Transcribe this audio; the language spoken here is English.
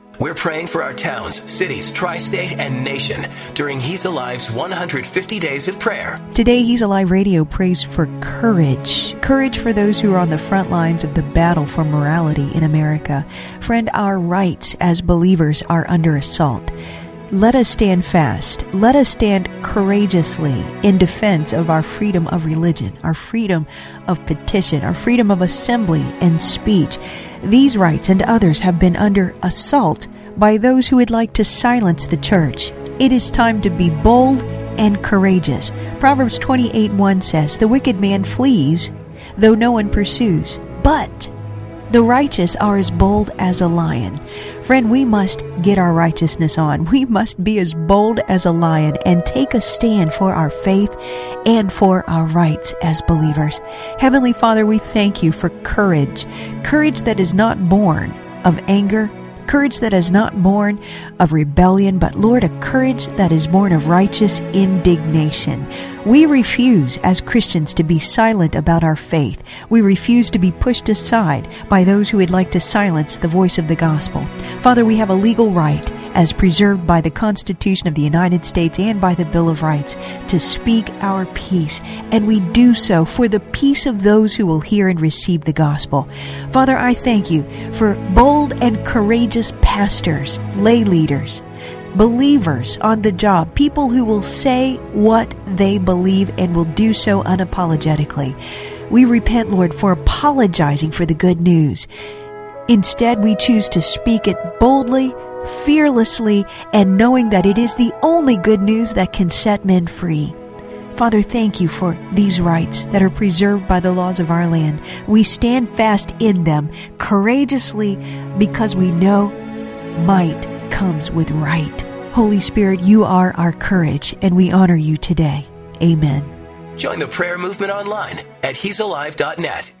We're praying for our towns, cities, tri-state, and nation during He's Alive's 150 Days of Prayer. Today, He's Alive Radio prays for courage. Courage for those who are on the front lines of the battle for morality in America. Friend, our rights as believers are under assault. Let us stand fast. Let us stand courageously in defense of our freedom of religion, our freedom of petition, our freedom of assembly and speech. These rights and others have been under assault by those who would like to silence the church. It is time to be bold and courageous. Proverbs 28:1 says, "The wicked man flees, though no one pursues, but the righteous are as bold as a lion." Friend, we must get our righteousness on. We must be as bold as a lion and take a stand for our faith and for our rights as believers. Heavenly Father, we thank you for courage. Courage that is not born of anger, courage that is not born of rebellion, but Lord, a courage that is born of righteous indignation. We refuse as Christians to be silent about our faith. We refuse to be pushed aside by those who would like to silence the voice of the gospel. Father, we have a legal right, as preserved by the Constitution of the United States and by the Bill of Rights, to speak our peace, and we do so for the peace of those who will hear and receive the gospel. Father, I thank you for bold and courageous pastors, lay leaders, believers on the job, people who will say what they believe and will do so unapologetically. We repent, Lord, for apologizing for the good news. Instead, we choose to speak it boldly, fearlessly, and knowing that it is the only good news that can set men free. Father, thank you for these rights that are preserved by the laws of our land. We stand fast in them courageously because we know might comes with right. Holy Spirit, you are our courage, and we honor you today. Amen. Join the prayer movement online at he'salive.net.